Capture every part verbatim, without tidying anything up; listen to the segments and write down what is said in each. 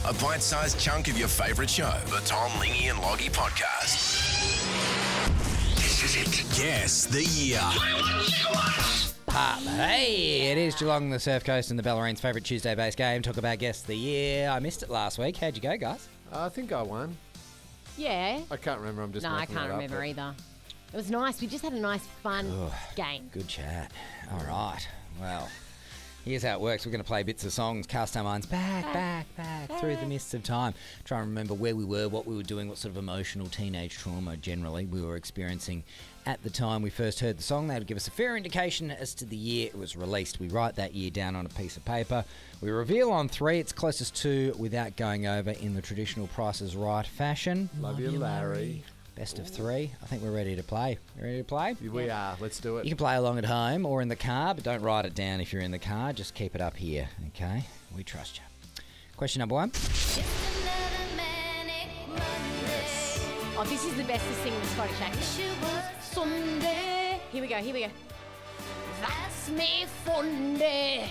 A bite-sized chunk of your favourite show. The Tom, Lingy and Loggy Podcast. This is it. Guess the year. Uh, hey, it is Geelong, the Surf Coast and the Ballerine's favourite Tuesday-based game. Talk about Guess the Year. I missed it last week. How'd you go, guys? I think I won. Yeah. I can't remember. I'm just No, I making can't it up, remember but- either. It was nice. We just had a nice, fun Ugh. game. Good chat. All right. Well, here's how it works. We're going to play bits of songs, cast our minds back, back, back, back through the mists of time. Try and remember where we were, what we were doing, what sort of emotional teenage trauma generally we were experiencing at the time we first heard the song. That would give us a fair indication as to the year it was released. We write that year down on a piece of paper. We reveal on three. It's closest to without going over in the traditional Price is Right fashion. Love you, Larry. Best of three. I think we're ready to play. You ready to play? We are. Let's do You it. can play along at home or in the car, but don't write it down if you're in the car. Just keep it up here, okay? We trust you. Question number one. Oh, this is the best to sing the Scottish accent. Sunday. Here we go, here we go. That's me Funday.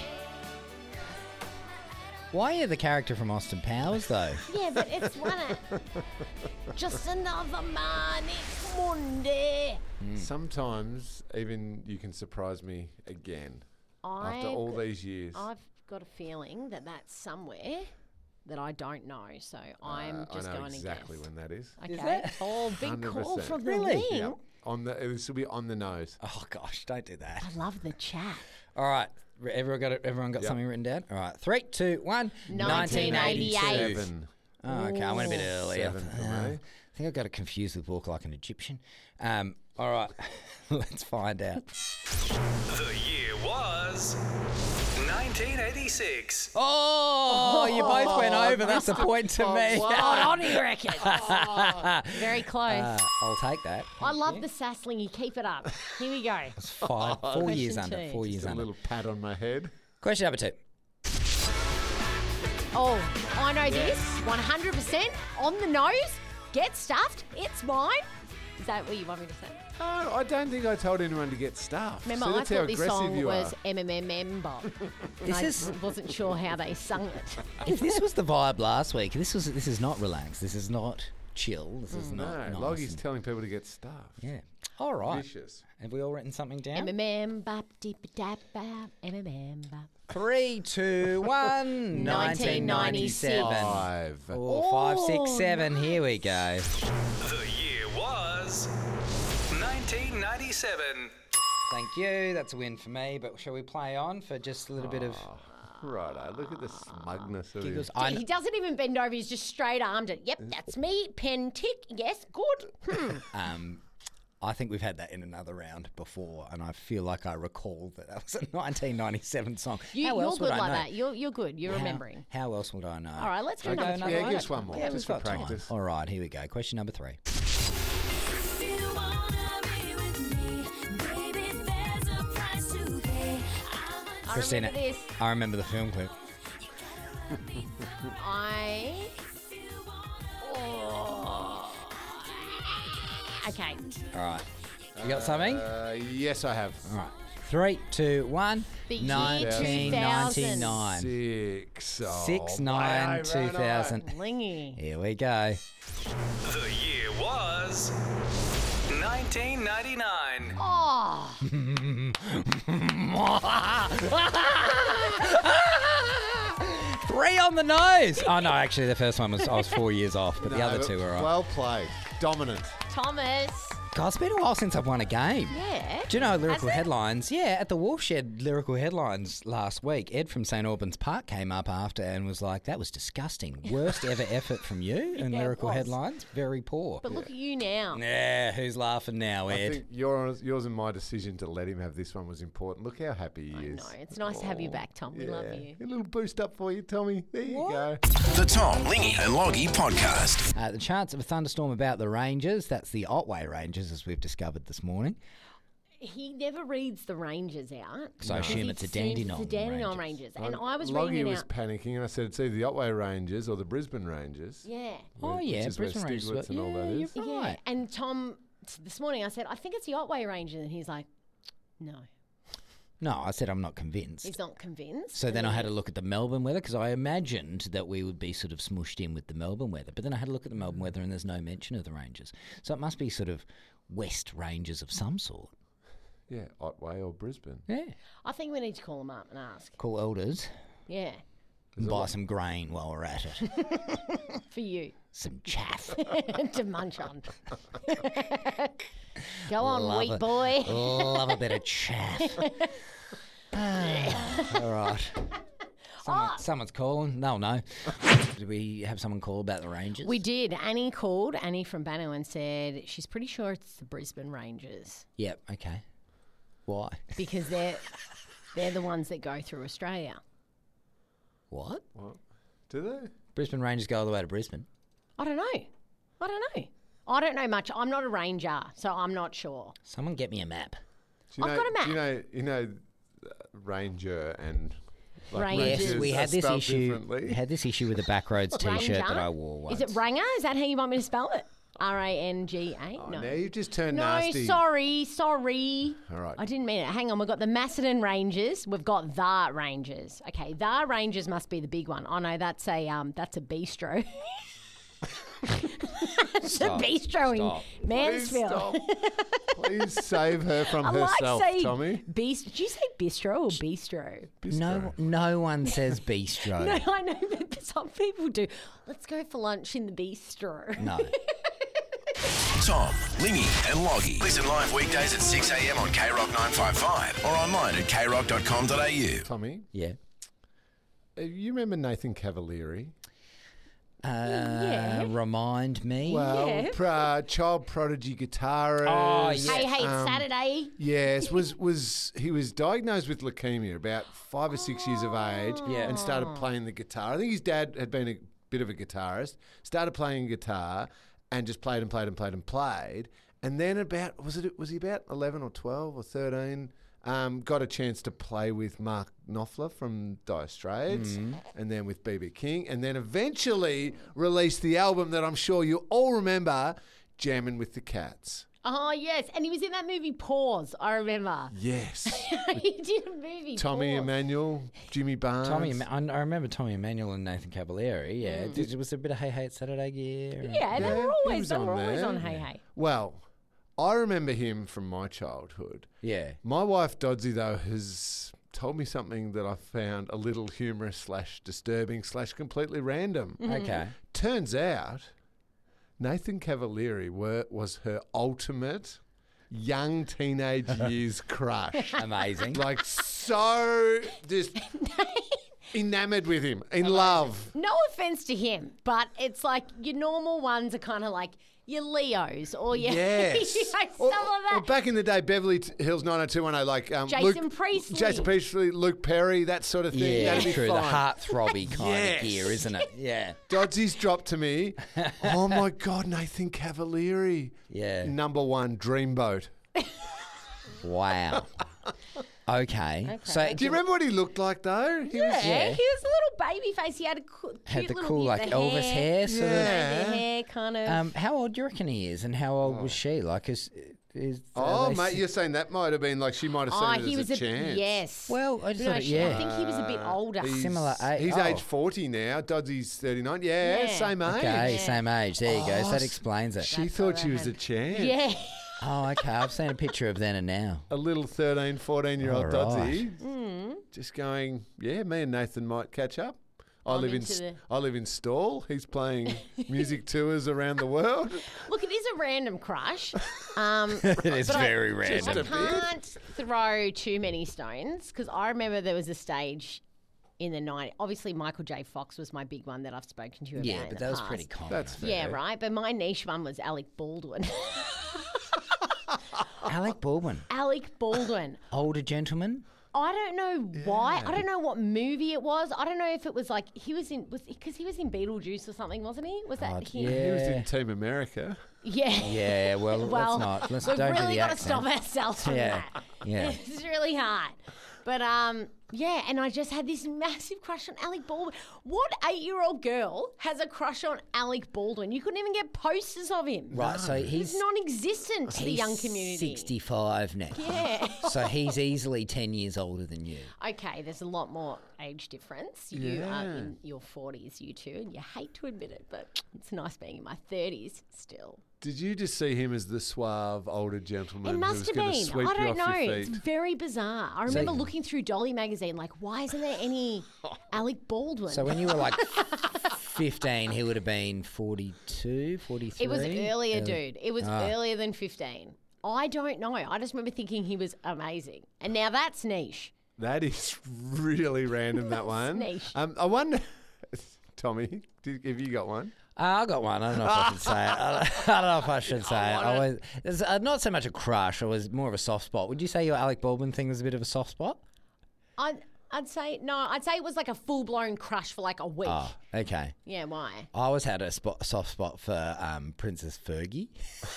Why are you the character from Austin Powers, though? Yeah, but it's one of... Just another manic Monday. Sometimes even you can surprise me again after I've all got- these years. I've got a feeling that that's somewhere that I don't know, so I'm Uh, just I know going exactly to guess. when that is. Okay. that- Oh, big call one hundred percent. from the Really? wing. Yep. On the, this will be on the nose. Oh, gosh, don't do that. I love the chat. All right. Everyone got it? Everyone got Yep. something written down? All right. Three, two, one. nineteen eighty-eight. Seven. Oh, okay, I went a bit early. Seven for Uh, me. I think I got it confused with Walk Like an Egyptian. Um, all right. Let's find out. The year was nineteen eighty-six. Oh, you both went over. That's a point to me. Spot on, you reckon? Very close. Uh, I'll take that. I love the sassling. You keep it up. Here we go. Five, four years Question under. two. Four years Just a under. little pat on my head. Question number two. Oh, I know this. one hundred percent on the nose. Get stuffed. It's mine. Is that what you want me to say? No, I don't think I told anyone to get stuffed. Remember, See, I that's how thought this aggressive song you was are. M M M M, but This I is- wasn't sure how they sung it. If this was the vibe last week, this was this is not relaxed. This is not chill. This is No, not nice. Loggy's and- telling people to get stuffed. yeah. All right. Vicious. Have we all written something down? M M M bap deep dap bap M M M bap. Three, two, one. nineteen ninety-six. Five. Four, five, six, seven. Here we go. The year was nineteen ninety-seven. Thank you. That's a win for me. But shall we play on for just a little bit of Righto, look at the smugness of him. giggles? I He kn- doesn't even bend over. He's just straight armed it. Yep, that's me. Pen tick. Yes, good. Hmm. um, I think we've had that in another round before, and I feel like I recall that that was a nineteen ninety-seven song. You, How you're else good would I like know? that. You're you're good. You're How- remembering. How else would I know? All right, let's go Should we number go three. Yeah, another give us one more, Yeah, just we've for got time. practice. All right, here we go. Question number three. I Christina, remember this. I remember the film clip. I. Oh. Okay. All right. You got something? Uh, yes, I have. All right. Three, two, one. The year nineteen ninety-nine. Six. Oh, Six, my nine, over two and thousand. Lingy. Here we go. The year was nineteen ninety-nine. Oh. Three on the nose. Oh no, actually the first one was I was four years off, but the No, other but two were right. Well played. Dominant. Thomas. God, it's been a while since I've won a game. Yeah. Do you know lyrical Has it? headlines? Yeah, at the Wolfshed lyrical headlines last week, Ed from Saint Albans Park came up after and was like, "That was disgusting. Worst ever effort from you in Yeah, it lyrical was. headlines. Very poor." But look at you now. Yeah, who's laughing now, I Ed? think yours, yours and my decision to let him have this one was important. Look how happy he I is. know. It's nice to have you back, Tom. We love Yeah. you. A little boost up for you, Tommy. There you go. The Tom, Lingy and Loggy Podcast. Uh, the chance of a thunderstorm about the Rangers. That's the Otway Rangers, as we've discovered this morning. He never reads the Rangers out. So I because assume he it's a seems Dandenong It's a Dandenong Rangers. Rangers. And I was Loggy reading it was out. panicking, and I said it's either the Otway Rangers or the Brisbane Rangers. Yeah. Oh, which yeah, is where Brisbane Rangers. Stieglitz and all yeah, that you're is. right. Yeah. And Tom, t- this morning I said, I think it's the Otway Rangers. And he's like, no. No, I said I'm not convinced. He's not convinced. So And then I had to look at the Melbourne weather because I imagined that we would be sort of smooshed in with the Melbourne weather. But then I had to look at the Melbourne weather and there's no mention of the ranges. So it must be sort of west ranges of some sort. Yeah, Otway or Brisbane. Yeah. I think we need to call him up and ask. Call elders Yeah, and buy some grain while we're at it. for you Some chaff. to munch on. Go on, Love wheat it. boy. Love a bit of chaff. Ah, all right. Someone, Oh. Someone's calling. No, no. Did we have someone call about the Rangers? We did. Annie called, Annie from Banner, and said she's pretty sure it's the Brisbane Rangers Yep, okay. Why? because they're they're the ones that go through Australia. What? What? Do they? Brisbane Rangers go all the way to Brisbane. I don't know. I don't know. I don't know much. I'm not a ranger, so I'm not sure. Someone get me a map. Do you I've know, got a map. Do you know, you know, uh, Ranger and like Rangers. Yes, Rangers we are had this spelled issue. differently. We had this issue with the Backroads T-shirt Ranger? that I wore once. Is it Ranger? Is that how you want me to spell it? R A N G A? Oh, No. now you've just turned No, nasty. sorry, sorry. All right. I didn't mean it. Hang on, we've got the Macedon Rangers. We've got the Rangers. Okay, the Rangers must be the big one. Oh no, that's a um, that's a bistro. It's Stop. a bistro Stop. in Please Mansfield. stop. Please save her from I herself, like saying Tommy. Bist- Did you say bistro or bistro? No, no one says bistro. No, I know, but some people do. Let's go for lunch in the bistro. No. Tom, Lingy, and Loggy. Listen live weekdays at six a.m. on K Rock nine fifty-five or online at k rock dot com dot a u. Tommy, Yeah. uh, you remember Nathan Cavalieri? Uh, Yeah. Remind me. Well, Yeah. pr- uh, child prodigy guitarist. Oh, yeah. Hey, hey, it's Um, Saturday. Yes, was was he was diagnosed with leukemia about five or six years of age, Yeah. and started playing the guitar. I think his dad had been a bit of a guitarist. Started playing guitar, and just played and played and played and played. And then about was it was he about eleven or twelve or thirteen? Um, got a chance to play with Mark Knopfler from Dire Straits, and then with B B King, and then eventually released the album that I'm sure you all remember, Jammin' with the Cats. Oh, yes. And he was in that movie Pause, I remember. Yes. He did a movie Tommy Pause. Emmanuel, Jimmy Barnes. Tommy, Emma- I I remember Tommy Emmanuel and Nathan Cavalieri. Yeah, Did- was there a bit of Hey Hey It's Saturday gear? and- Yeah, they Yeah, were he always, was they on were always there. on Hey Hey. Well, I remember him from my childhood. yeah. My wife Dodsy, though, has told me something that I found a little humorous slash disturbing slash completely random. Okay. Turns out Nathan Cavalieri were, was her ultimate young teenage years crush. Amazing. Like, so just enamored with him, in love. No offense to him, but it's like your normal ones are kind of like your Leos or your Yes. you know, stuff or, like that. or back in the day, Beverly T- Hills nine oh two one oh, like um, Jason Luke, Priestley. Jason Priestley, Luke Perry, that sort of thing. Yeah, That'd be true. fine. The heartthrobby kind Yes. of gear, isn't it? Yeah. Dodsy's dropped to me. Oh my God, Nathan Cavalieri. Yeah. Number one, Dreamboat. Wow. Okay. So Do you remember what he looked like though? He yeah, was, yeah. he was a little baby face. He had a co- cute had the little cool the like Elvis hair, sort Yeah. The hair kind of. of. Um, how old do you reckon he is, and how old was she? Like, is is? are oh, they mate, s- you're saying that might have been like she might have seen oh, it he as was a chance. yes. Well, I just No, thought, it, she- I yeah. think he was a bit older. He's- Similar age- He's oh. age forty now. Dodsy's thirty-nine. Yeah, Yeah. same age. Okay, Yeah. same age. There you go. So Oh, that explains it. She That's thought what she I was a had. chance. yeah. Oh, okay. I've seen a picture of then and now. A little thirteen, fourteen year old All Dodsy. right. Mm. Just going, yeah, me and Nathan might catch up. I I'm live in into S- the- I live in Stawell. He's playing music tours around the world. Look, it is a random crush. Um, It is but I- very I Just a random. bit. can't throw too many stones because I remember there was a stage in the night. Obviously, Michael J. Fox was my big one that I've spoken to you about. Yeah, in but the that was past. pretty common. That's fair. Yeah, right. But my niche one was Alec Baldwin. Alec Baldwin, Alec Baldwin. older gentleman. I don't know why. I don't know what movie it was. I don't know if it was like he was in was because he was in Beetlejuice or something, wasn't he? Was that Oh, him? He was Yeah. in Team America. Yeah. Yeah. Well, Well, let's not. Let's we've don't do really the got to accent. stop ourselves from Yeah. that. Yeah. It's really hard. But um, Yeah, and I just had this massive crush on Alec Baldwin. What eight-year-old girl has a crush on Alec Baldwin? You couldn't even get posters of him. Right, so He's he's non-existent to the he's young community. sixty-five now. Yeah. So he's easily ten years older than you. Okay, there's a lot more age difference. You are in your forties, you two, and you hate to admit it, but it's nice being in my thirties still. Did you just see him as the suave older gentleman It who must was have going to been. sweep I you don't off know. your It's feet? very bizarre. I remember looking through Dolly magazine, like, why isn't there any Alec Baldwin? So when you were like fifteen, he would have been forty-two, forty-three? It was earlier, Uh, dude. It was Ah. earlier than fifteen. I don't know. I just remember thinking he was amazing. And now that's niche. That is really random, that one. niche. Um, I wonder, Tommy, did, have you got one? Uh, I got one. I don't know if I should say it. I don't, I don't know if I should say it. I was, it's uh, not so much a crush. It was more of a soft spot. Would you say your Alec Baldwin thing was a bit of a soft spot? I'd, I'd say, no, I'd say it was like a full-blown crush for like a week. Oh, okay. Yeah, why? I always had a spot, soft spot for um, Princess Fergie.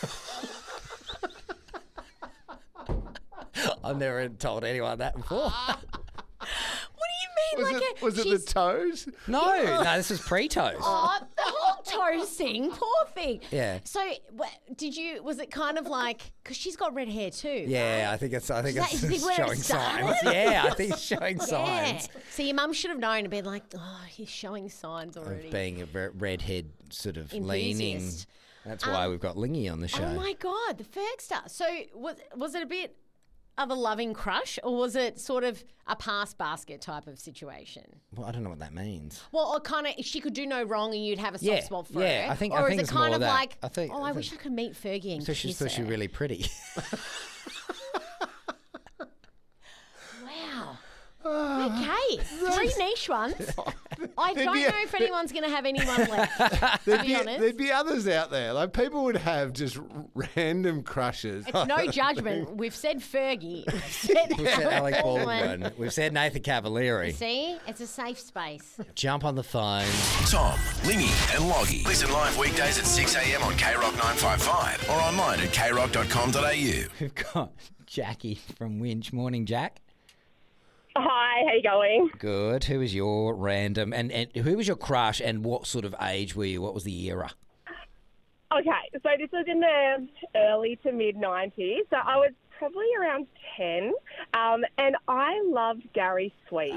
I've never told anyone that before. What do you Was mean? like it, a, was it the she's- toes? No, no, this was pre-toes. Oh, the whole toe thing, poor thing. Yeah. So, what, did you? Was it kind of like because she's got red hair too? Yeah, I think it's. I think Is that- it's you think where it showing started? signs. Yeah, I think it's showing Yeah. signs So your mum should have known and been like, oh, he's showing signs already. of being a re- redhead sort of leaning. Enthusiast. That's why we've got Lingy on the show. Oh my god, the Fergster. So was was it a bit of a loving crush, or was it sort of a pass basket type of situation? Well, I don't know what that means. Well, or kind of, she could do no wrong and you'd have a soft Yeah, spot for yeah, her. I think- or I is think it it's kind more of that. like, I think- oh, I I wish I think- could meet Fergie and So she kiss thought she her. was really pretty. Wow. Okay, three niche ones. I There'd don't be know a- if anyone's going to have anyone left, to There'd be be, honest. there'd be others out there. Like people would have just r- random crushes. It's no judgment. We've said Fergie. We've said, We've said Alec Baldwin. Baldwin. We've said Nathan Cavalieri. See, it's a safe space. Jump on the phone. Tom, Lingy, and Loggy. Listen live weekdays at six a.m. on K Rock nine five five or online at k rock dot com dot a u. We've got Jackie from Winch. Morning, Jack. Hi, how you going? Good. Who was your random and, and who was your crush and what sort of age were you? What was the era? Okay, so this was in the early to mid nineties. So I was probably around ten, um, and I loved Gary Sweet.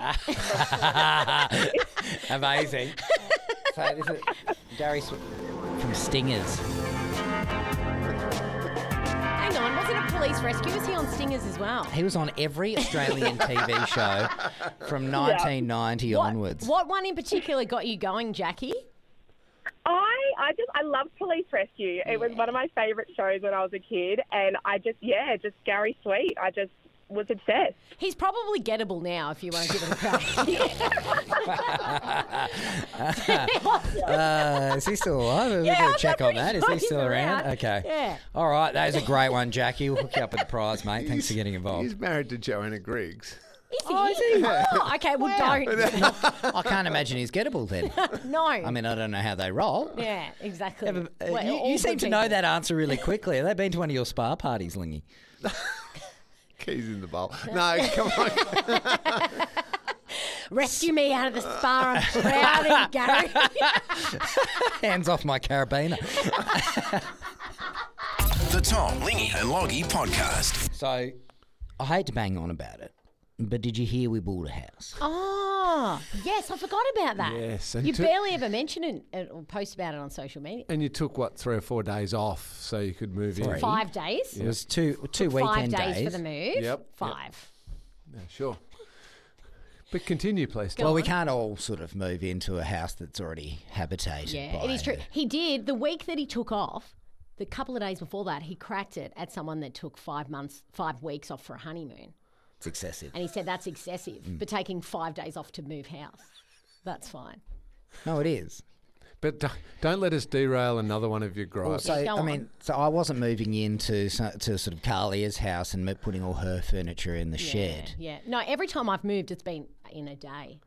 Amazing. So this is Gary Sw- from Stingers. Hang on, wasn't it Police Rescue? Was he on Stingers as well? He was on every Australian T V show from nineteen ninety What, onwards. what one in particular got you going, Jackie? I, I just, I loved Police Rescue. It was one of my favourite shows when I was a kid, and I just, yeah, just Gary Sweet. I just was obsessed. He's probably gettable now if you want to give it a crack. Uh, is he still alive? We're Yeah, going I'm to check on pretty that. Is sure he he's still around? around. Okay. Yeah. All right. That is a great one, Jackie. We'll hook you up with the prize, mate. Thanks for getting involved. He's married to Joanna Griggs. Is he? Oh, is he? Oh, okay, well, don't. I can't imagine he's gettable then. No. I mean, I don't know how they roll. yeah, exactly. Ever- uh, Well, you all you seem good to know people. that answer really quickly. Have they been to one of your spa parties, Lingy? Keys in the bowl. No, come on. Rescue me out of the spa. I'm drowning, Gary. Hands off my carabiner. The Tom, Lingy, and Loggy podcast. So, I hate to bang on about it, but did you hear we bought a house? Oh, yes, I forgot about that. Yes, and You to- barely ever mention it uh, or post about it on social media. And you took, what, three or four days off so you could move in? Three. Five days. It was two two Five weekend days, for the move. Yep, Five. Yeah, sure. But continue, please. Go Well, we on. can't all sort of move into a house that's already habitated. Yeah, by it is true. a- He did the week that he took off. The couple of days before that, he cracked it at someone that took five months, five weeks off for a honeymoon, It's excessive. and he said that's excessive. Mm. But taking five days off to move house, that's fine. No, it is. But don't- don't let us derail another one of your gripes. So go I on. mean, so I wasn't moving into so- to sort of Carlia's house and putting all her furniture in the shed. Yeah, yeah. No, every time I've moved, it's been in a day.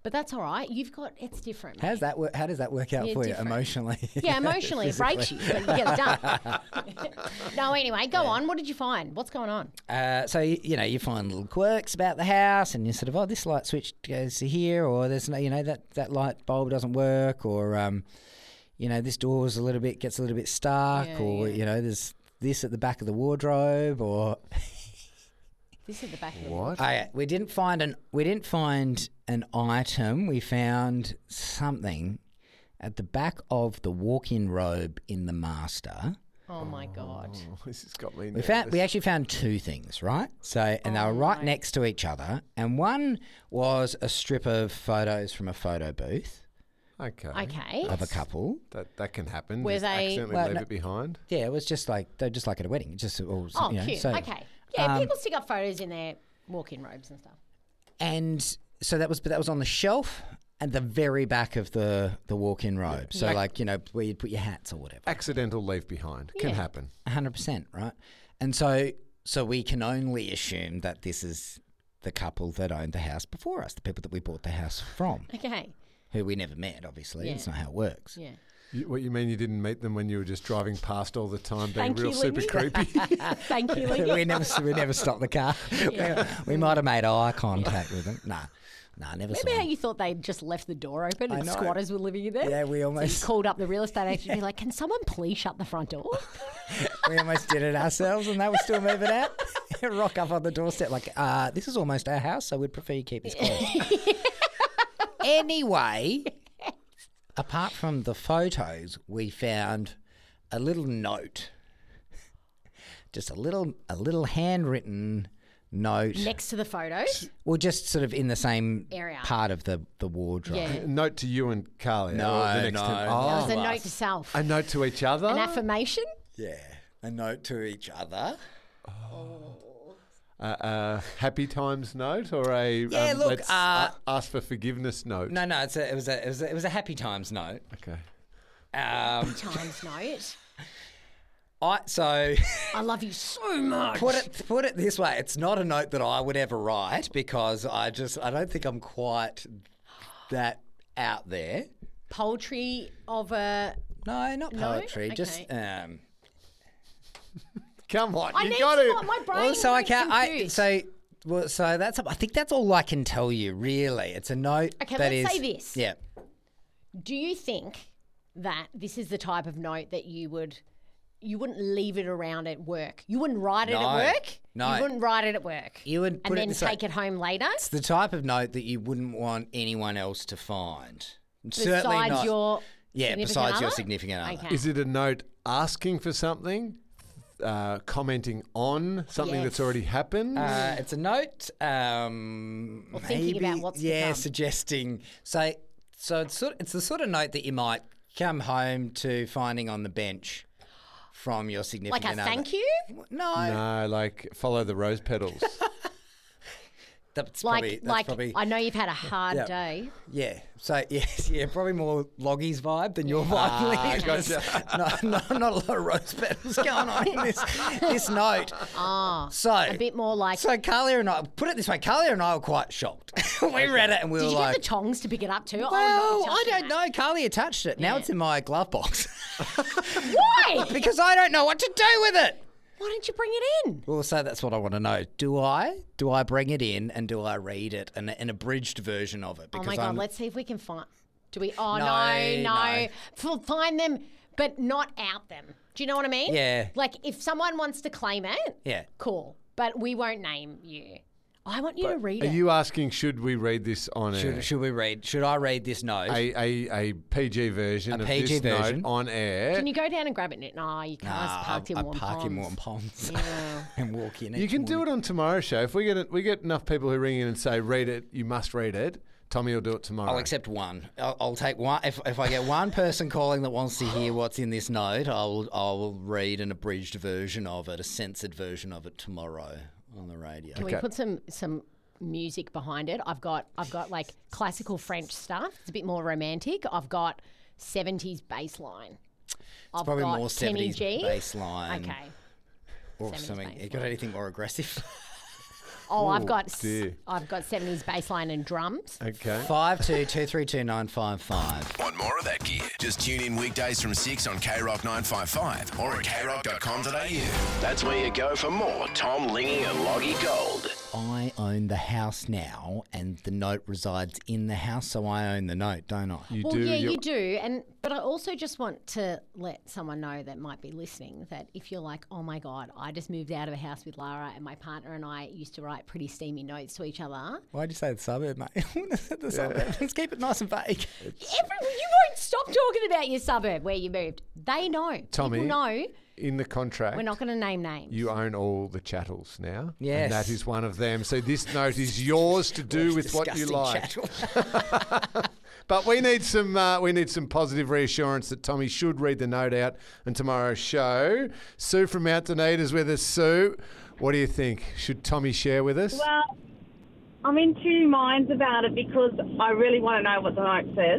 But that's all right. You've got it's different. How's mate. that work? How does that work out Yeah, for you different. emotionally? Yeah, emotionally it breaks you, but you get it done. No, anyway, go on. What did you find? What's going on? Uh, so you, you know you find little quirks about the house, and you sort of oh this light switch goes to here, or there's no you know that, that light bulb doesn't work, or um, you know this door's a little bit gets a little bit stuck, Yeah, or yeah. you know there's this at the back of the wardrobe, or This is the back of the What? oh, yeah, we didn't find an we didn't find an item. We found something at the back of the walk-in robe in the master. Oh my god. Oh, this has got me. We found we actually found two things, right? So and they were right my. next to each other, and one was a strip of photos from a photo booth Okay. Okay. of a couple. That that can happen. Were Just they- accidentally Well, leave no- it behind. Yeah, it was just like they're just like at a wedding. It just all, Oh, you know, cute. so- okay. Yeah, um, people stick up photos in their walk-in robes and stuff. And so that was but that was on the shelf at the very back of the the walk-in robe. So Yeah. like you know where you'd put your hats or whatever. Accidental leave behind can Yeah. happen. one hundred percent, right? And so so we can only assume that this is the couple that owned the house before us, the people that we bought the house from, Okay. who we never met, obviously. Yeah. It's not how it works. Yeah. You, what you mean you didn't meet them when you were just driving past all the time, being Thank real you, super Lingy. creepy? Thank you, Lingy. we never we never stopped the car. we, we might have made eye contact with them. Nah, nah, never Remember saw how them. you thought they'd just left the door open I and know. squatters were living in there? Yeah, we So you almost called up the real estate agent and be like, can someone please shut the front door? we almost did it ourselves, and they were still moving out. Rock up on the doorstep like, uh, this is almost our house, so we'd prefer you keep this closed. Anyway, apart from the photos, we found a little note, just a little a little handwritten note. Next to the photos? Well, just sort of in the same Area. part of the, the wardrobe. Yeah. A note to you and Carly. No, or the next no. to- That That Oh, was a us. note to self. a note to each other. An affirmation? Yeah, a note to each other. a, a happy times note or a Yeah, um, look, let's uh, a- ask for forgiveness note. No, no, it's a, it was a it was a, it was a happy times note. Okay. Um, Times note. I so I love you so much. put it put it this way, it's not a note that I would ever write because I just I don't think I'm quite that out there. Poultry of a. No, not No? poetry. Just Okay. um. Come on, I you need got to. it. My brain Well, so I is can't. I confused. so well, so that's. I think that's all I can tell you. Really, it's a note. Okay, that let's is- say this. Yeah. Do you think that this is the type of note that you would you wouldn't leave it around at work? You wouldn't write it No. at work? No. You wouldn't write it at work. You would and put it then this way. take it home later? It's the type of note that you wouldn't want anyone else to find. Certainly Besides not. your yeah, significant besides your other? significant other. Okay. Is it a note asking for something, uh, commenting on something Yes. that's already happened? Uh, it's a note. Um, Or thinking maybe, about what's to yeah, come. suggesting. So, so it's sort. It's the sort of note that you might come home to finding on the bench from your Like significant a other. thank you? No, no, like follow the rose petals. that's Like, probably that's like probably I know you've had a hard Yeah. day. yeah. So yes, yeah, probably more Loggy's vibe than your vibe. Ah, Lee. gotcha. no, no, not a lot of rose petals going on in this this note. Ah, So a bit more like. So Carlia and I, put it this way, Carlia and I were quite shocked. we read it and we did were you like, get the tongs to pick it up too? well, oh, I don't know. Carlia touched it. Now Yeah. it's in my glove box Why? because I don't know what to do with it. Why don't you bring it in? Well, so that's what I want to know. Do I? Do I bring it in and do I read it, an, an abridged version of it? Oh Because my god, I'm, let's see if we can find. Do we? Oh No, no, no. no. F- Find them, but not out them. Do you know what I mean? Yeah. Like if someone wants to claim it, Yeah. cool. But we won't name you. I want you to read Are it. you asking, should we read this on air? Should, should we read? Should I read this note? a, a, a P G version A of P G this version. note on air. Can you go down and grab it? No, you can't. Nah, it's parked I, in I Warm park Ponds. in Warm Ponds Yeah. and walk in. You each can do morning. it on tomorrow's show. If we get we get enough people who ring in and say read it, you must read it. Tommy will do it tomorrow. I'll accept one. I'll, I'll take one. If, if I get one person calling that wants to hear what's in this note, I'll I'll read an abridged version of it, a censored version of it tomorrow on the radio. Can we put some some music behind it? I've got I've got like classical French stuff. It's a bit more romantic. I've got seventies bass line. I've Probably got more Kenny seventies G. bass line Okay. or seventies something. bass You got line. anything more aggressive? Oh, I've got s- dear. I've got seventies bassline and drums. Okay. Five two two three two nine five five. Want more of that gear? Just tune in weekdays from six on K Rock nine five five or at k rock dot com dot a u. That's where you go for more Tom Lingy and Loggy Gold. I own the house now, and the note resides in the house, so I own the note, don't I? You Well, do. yeah, your- you do, and but I also just want to let someone know that might be listening that if you're like, oh my god, I just moved out of a house with Lara, and my partner and I used to write pretty steamy notes to each other. Why'd you say the suburb, mate? the suburb. Let's keep it nice and vague. Everyone, you won't stop talking about your suburb where you moved. They know. Tommy, People know. In the contract, We're not going to name names. you own all the chattels now. Yes. And that is one of them. So this note is yours to do with what you Disgusting like. chattel. But we need some uh, we need some positive reassurance that Tommy should read the note out in tomorrow's show. Sue from Mount Dunedin is with us. Sue, what do you think? Should Tommy share with us? Well, I'm in two minds about it because I really want to know what the note says.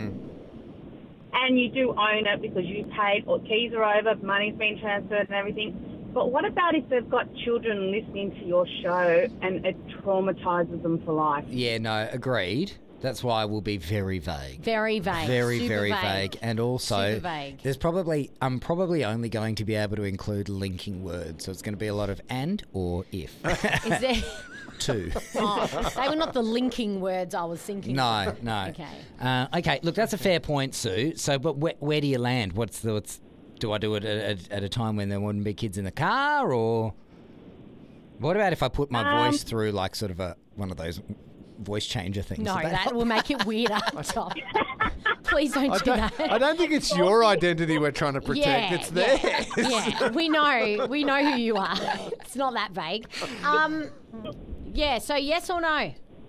And you do own it because you paid, or keys are over, money's been transferred and everything. But what about if they've got children listening to your show and it traumatises them for life? Yeah, no, agreed. That's why we'll be very vague. Very vague. Very, Super very vague. vague. And also, Super vague. there's probably, I'm probably only going to be able to include linking words. So it's going to be a lot of and or if. Is there? Two. Oh, they were not the linking words I was thinking. No, no. Okay. Uh, okay, look, that's a fair point, Sue. So, but where, where do you land? What's the, what's, do I do it at, at, at a time when there wouldn't be kids in the car, or what about if I put my Um, voice through like sort of a one of those voice changer things? No, Would that help? will make it weirder. Tom. Please don't I do don't, that. I don't think it's your identity we're trying to protect. Yeah, It's theirs. yeah, yeah, we know. We know who you are. It's not that vague. Um, yeah, so yes or no?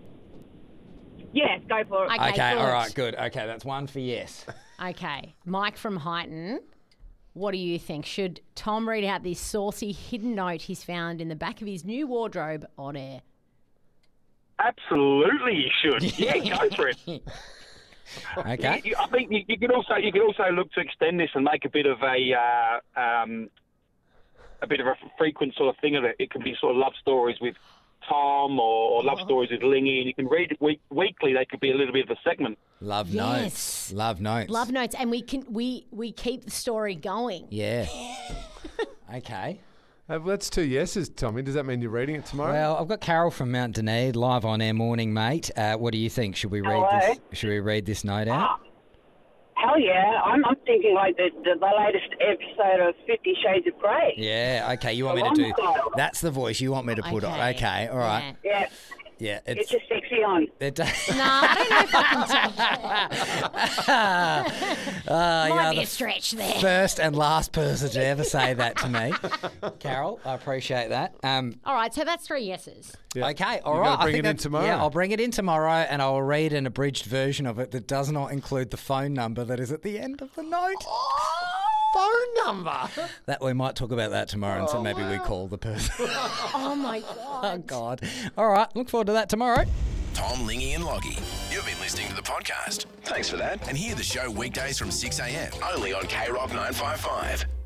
Yes, go for it. Okay, Okay, good. all right, good. Okay, that's one for yes. Okay, Mike from Highton, what do you think? Should Tom read out this saucy hidden note he's found in the back of his new wardrobe on air? Absolutely, you should. Yeah, go for it. Okay. You- I think you, you could also you could also look to extend this and make a bit of a uh, um, a bit of a frequent sort of thing of it. It could be sort of love stories with Tom or, or love stories with Lingy, and you can read it week, weekly. They could be a little bit of a segment. Love Yes. notes. Love notes. Love notes, and we can we we keep the story going. Yeah. Okay. Uh, well, that's two yeses, Tommy. Does that mean you're reading it tomorrow? Well, I've got Carol from Mount Dunedin live on air morning, mate. Uh, what do you think? Should we read Hello. this? Should we read this note out? Hell yeah. I'm, I'm thinking like the, the, the latest episode of Fifty Shades of Grey. Yeah. Okay. You want me to Long do? style. That's the voice you want me to put on. Okay. Okay. All right. Yeah. Yeah, Yeah. it's It's. just sexy on. It does. No, I don't know if I can take that. Uh, you Might are be the a stretch there. first and last person to ever say that to me, Carol. I appreciate that. Um, All right, so that's three yeses. Yeah. Okay, all You right. gotta I bring think it in that's- tomorrow. Yeah, I'll bring it in tomorrow, and I'll read an abridged version of it that does not include the phone number that is at the end of the note. Phone number. That we might talk about that tomorrow, and so maybe we call the person. Oh my god. Oh God! All right, look forward to that tomorrow. Tom, Lingy and Loggy. You've been listening to the podcast. Thanks for that. And hear the show weekdays from six a.m. only on K Rock nine five five.